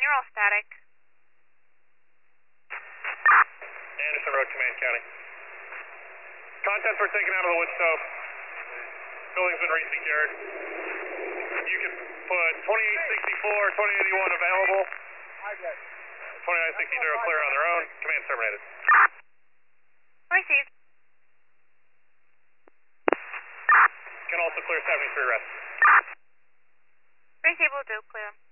General static. Anderson Road, Command County. Contents were taken out of the wood stove. Building's been resecured. You can put 2864, 2081 available. 2960 clear on their own. Command terminated. Received. Can also clear 73 rest. Received, will do, clear.